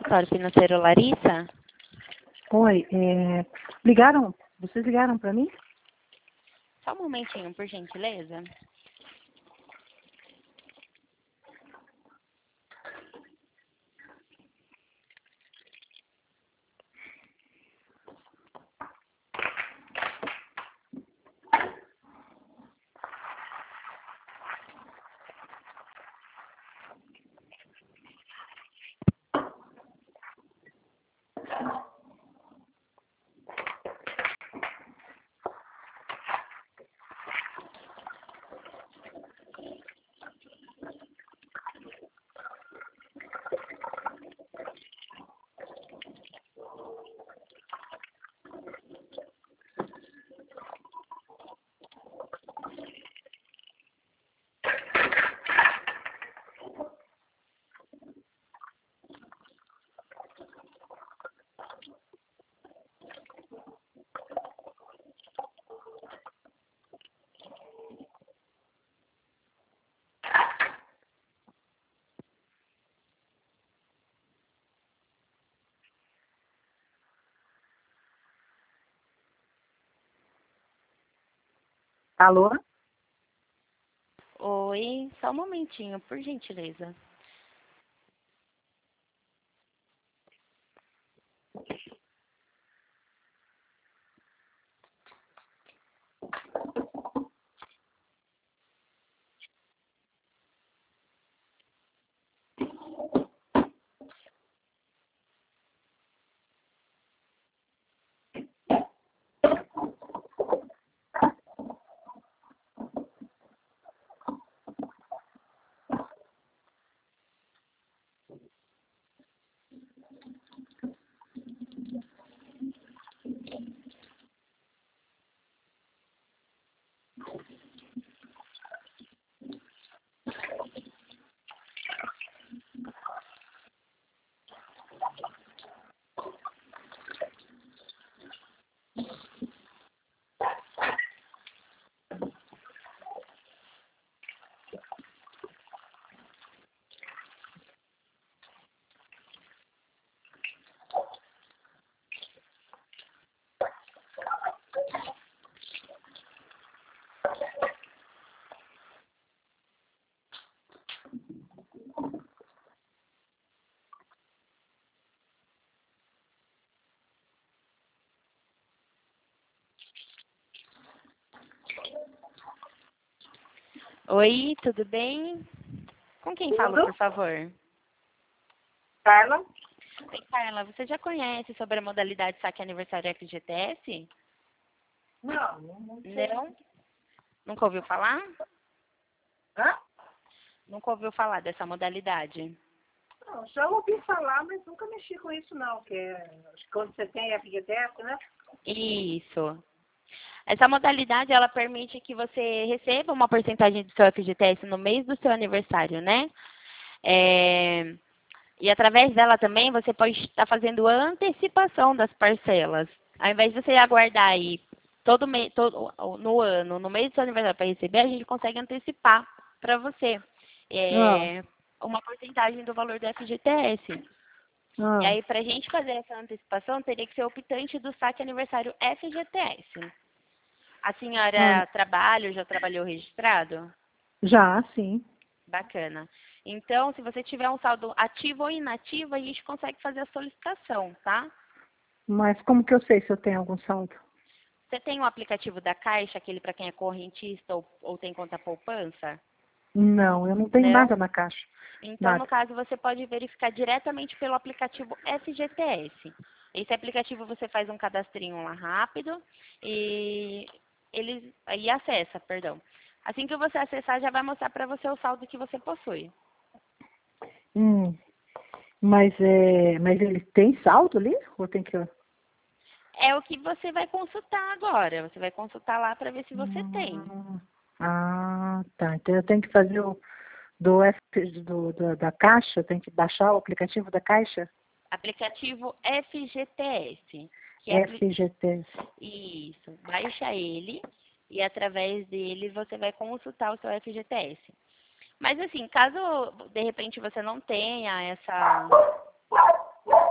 consultório financeiro Larissa? Oi, ligaram? Vocês ligaram para mim? Só um momentinho, por gentileza. Alô? Oi, só um momentinho, por gentileza. Oi, tudo bem? Com quem falo, por favor? Carla? Oi, Carla, você já conhece sobre a modalidade Saque Aniversário FGTS? Não sei. Não? Nunca ouviu falar? Hã? Nunca ouviu falar dessa modalidade? Não, já ouvi falar, mas nunca mexi com isso não, acho que quando você tem FGTS, né? Isso. Essa modalidade, ela permite que você receba uma porcentagem do seu FGTS no mês do seu aniversário, né? E através dela também você pode estar fazendo antecipação das parcelas. Ao invés de você aguardar aí todo mês, no ano, no mês do seu aniversário para receber, a gente consegue antecipar para você Ah, uma porcentagem do valor do FGTS. E ah, aí, para a gente fazer essa antecipação, teria que ser optante do saque aniversário FGTS. A ah. senhora trabalha ou já trabalhou registrado? Já, sim. Bacana. Então, se você tiver um saldo ativo ou inativo, a gente consegue fazer a solicitação, tá? Mas como que eu sei se eu tenho algum saldo? Você tem o aplicativo da Caixa, aquele para quem é correntista ou tem conta poupança? Não, eu não tenho Não? nada na caixa. Então, no Nada. caso, você pode verificar diretamente pelo aplicativo FGTS. Esse aplicativo você faz um cadastrinho lá rápido e aí acessa, perdão. Assim que você acessar, já vai mostrar para você o saldo que você possui. Hum, mas ele tem saldo ali? Ou tem que... É o que você vai consultar agora. Você vai consultar lá para ver se você tem. Tá. Então eu tenho que fazer da Caixa, eu tenho que baixar o aplicativo da Caixa? Aplicativo FGTS. Que é FGTS. Isso. Baixa ele e através dele você vai consultar o seu FGTS. Mas assim, caso de repente você não tenha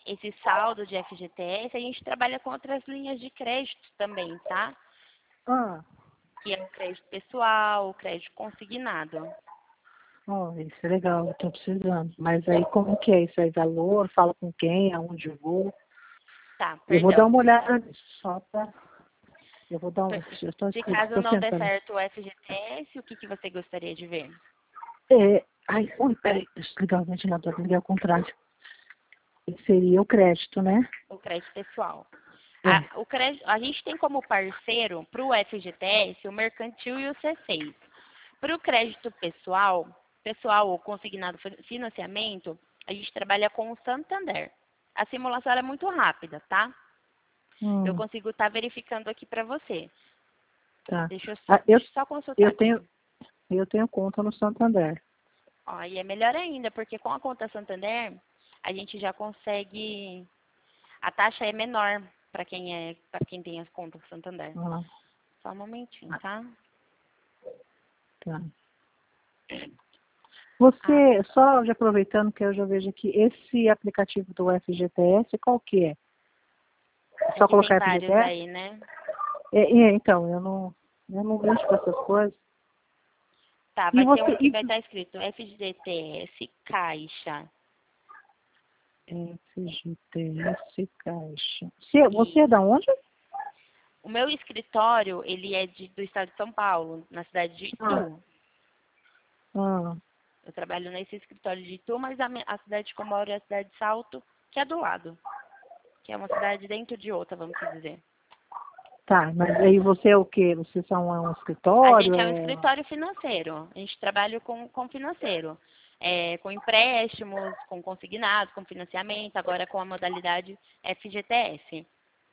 esse saldo de FGTS, a gente trabalha com outras linhas de crédito também, tá? Ah, Que é o crédito pessoal, o crédito consignado. oh, isso é legal, eu tô precisando. Mas aí como que é isso aí? Valor? Fala com quem? Aonde eu vou? Tá, Eu vou dar perdão. uma olhada nisso, só pra... Eu vou dar um... Se caso Estou não der sentando. certo o FGTS, o que, que você gostaria de ver? Ai, ui, peraí, deixa eu ligar o ventilador, ligar ao contrário. Seria o crédito, né? O crédito pessoal. É. O crédito, a gente tem como parceiro para o FGTS o mercantil e o C6. Para o crédito pessoal, pessoal ou consignado financiamento, a gente trabalha com o Santander. A simulação ela é muito rápida, tá? Eu Hum, consigo estar verificando aqui para você. tá. Deixa eu só, Ah, deixa eu só consultar eu aqui. tenho, eu tenho conta no Santander. Ó, e é melhor ainda, porque com a conta Santander, a gente já consegue. A taxa é menor para quem tem as contas Santander. Ah, Só um momentinho, tá? tá. Ah, Você, só já aproveitando que eu já vejo aqui, esse aplicativo do FGTS, qual que é? É é só que tem colocar vários FGTS? aí, né? Então, eu não mexo com essas coisas. Tá, E vai ter você, um que vai estar escrito FGTS Caixa. FGTS Caixa. Você é da onde? O meu escritório, ele é do estado de São Paulo, na cidade de Ah, Itu. ah, Eu trabalho nesse escritório de Itu, mas a cidade que eu moro é a cidade de Salto, que é do lado. Que é uma cidade dentro de outra, vamos dizer. tá, mas aí você é o quê? Vocês são um A escritório? gente é um escritório financeiro. A gente trabalha com financeiro. Com empréstimos, com consignados, com financiamento, agora com a modalidade FGTS.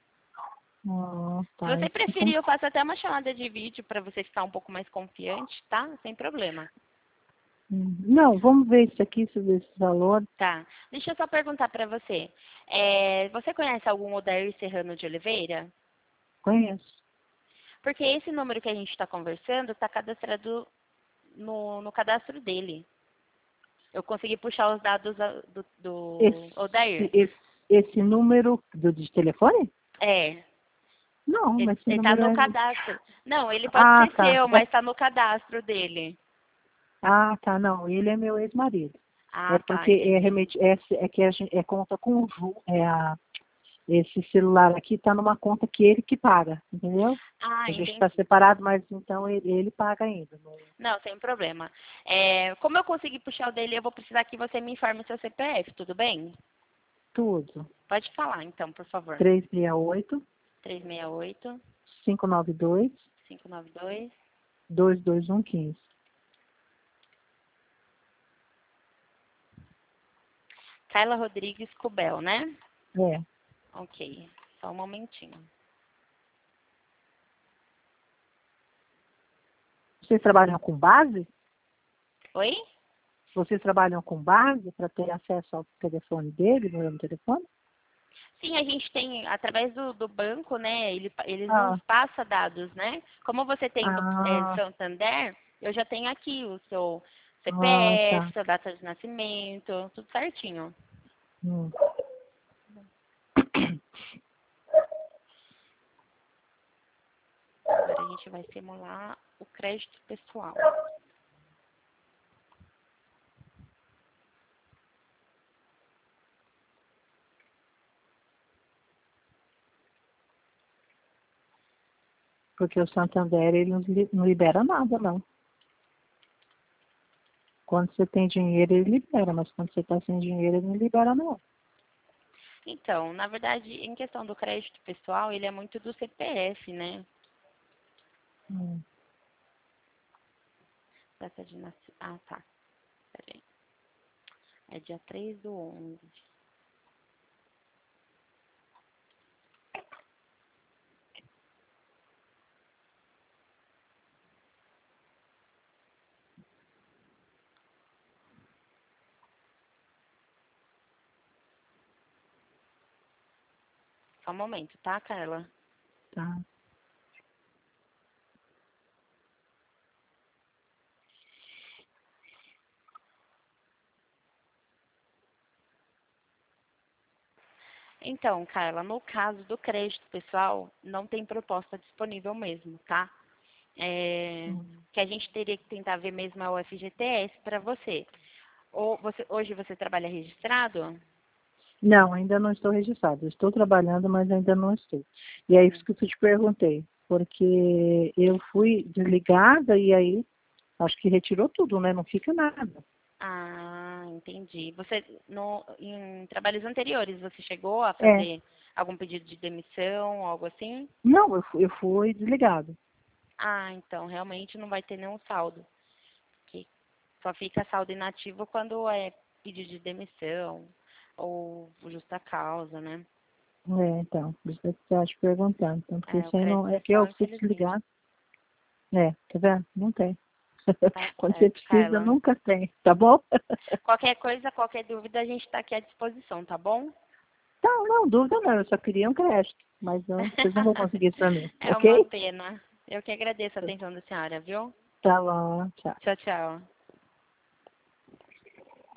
Se Tá. você preferir, eu faço até uma chamada de vídeo para você ficar um pouco mais confiante, tá? Sem problema. Não, vamos ver isso aqui, sobre esse valor. Tá. Deixa eu só perguntar para você. Você conhece algum Odair Serrano de Oliveira? Conheço. Porque esse número que a gente está conversando está cadastrado no cadastro dele. Eu consegui puxar os dados do Esse, Odair. esse, esse número de telefone? É, Não, ele mas esse está número no é... cadastro. Não, ele pode Ah, ser tá. seu, mas está no cadastro dele. Ah, tá, não. Ele é meu ex-marido. É Ah, tá, porque entendi. é que a gente, é conta conjunta. Esse celular aqui está numa conta que ele que paga, entendeu? Ah, A gente está entendi. separado, mas então ele paga ainda. Não, sem problema. Como eu consegui puxar o dele, eu vou precisar que você me informe o seu CPF, tudo bem? Tudo. Pode falar, então, por favor. 368 368 592 592. 22115. Carla Rodrigues Cubel, né? É. Ok, só um momentinho. Vocês trabalham com base? Oi? Vocês trabalham com base para ter acesso ao telefone dele, no meu telefone? Sim, a gente tem, através do banco, né? Eles nos Ah, passa dados, né? Como você tem do ah, Santander, eu já tenho aqui o seu CPF, tá. sua data de nascimento, tudo certinho. Hum. Agora a gente vai simular o crédito pessoal. Porque o Santander, ele não libera nada, não. Quando você tem dinheiro, ele libera, mas quando você está sem dinheiro, ele não libera, não. Então, na verdade, em questão do crédito pessoal, ele é muito do CPF, né? Hum. Data de nascimento. Ah, tá. Peraí. É dia 3/11. Só um momento, tá, Carla? Tá. Então, Carla, no caso do crédito pessoal, não tem proposta disponível mesmo, tá? Hum. Que a gente teria que tentar ver mesmo é o FGTS para você. Ou hoje você trabalha registrado? Não, ainda não estou registrada. Estou trabalhando, mas ainda não estou. E é isso que eu te perguntei, porque eu fui desligada e aí acho que retirou tudo, né? Não fica nada. Ah, entendi. Você, em trabalhos anteriores, você chegou a É, fazer algum pedido de demissão, algo assim? não, eu fui desligado. Ah, então realmente não vai ter nenhum saldo. Que só fica saldo inativo quando é pedido de demissão ou justa causa, né? É, então, por isso que eu estava te perguntando. Então, porque É, o isso aí crédito não, é que eu pessoal, fui infelizmente. desligar. É, tá vendo? Não tem. Tá Quando você certo, precisa, Carla. nunca tem, tá bom? Qualquer coisa, qualquer dúvida, a gente está aqui à disposição, tá bom? Não, não, dúvida não, eu só queria um crédito. Mas não, vocês não vão conseguir isso pra mim, É uma ok? pena. Eu que agradeço a atenção da senhora, viu? Tá bom, tchau. Tchau, tchau.